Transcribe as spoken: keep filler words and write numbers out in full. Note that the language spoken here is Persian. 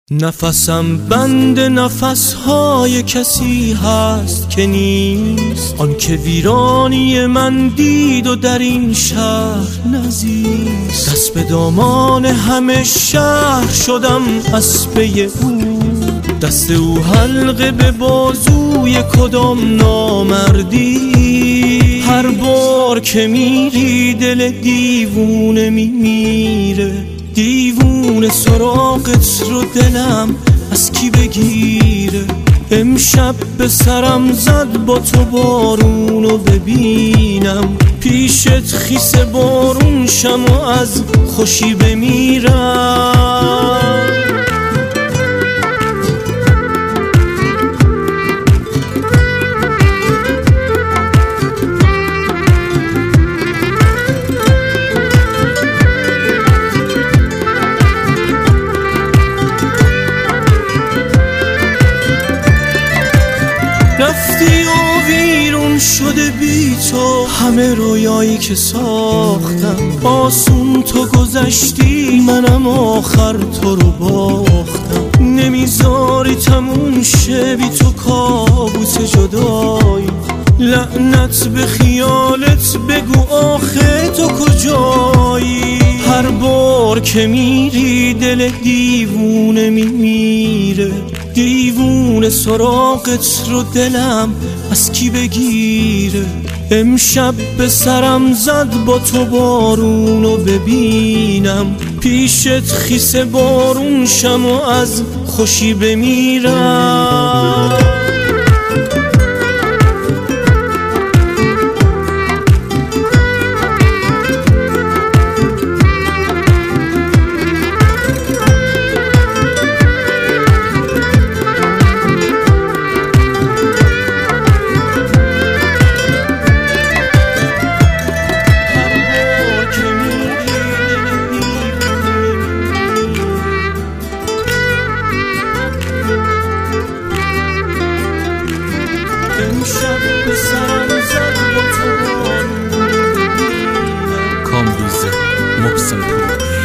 نفسم بند نفسهای کسی هست که نیست، آن که ویرانی من دید و در این شهر نزیست. دست به دامان همه شهر شدم اسبه او، دست او حلقه به بازوی کدام نامردی. هر بار که میری دل دیوونه میمیره، دیوونه سراغت رو دلم از کی بگیره. امشب به سرم زد با تو بارونو ببینم، پیشت خیس بارون شم و از خوشی بمیرم. رفتی و ویرون شده بی تو همه رویایی که ساختم. آسون تو گذشتی منم آخر تو رو باختم. نمیذاری تموم شه بی تو کابوس جدایی. لعنت به خیالت بگو آخه تو کجایی. هر بار که میری دل دیوونه میمیره، دیوونه سراغت رو دلم از کی بگیره. امشب به سرم زد با تو بارونو ببینم، پیشت خیس بارون شم و از خوشی بمیرم. کامبیز محسن پور.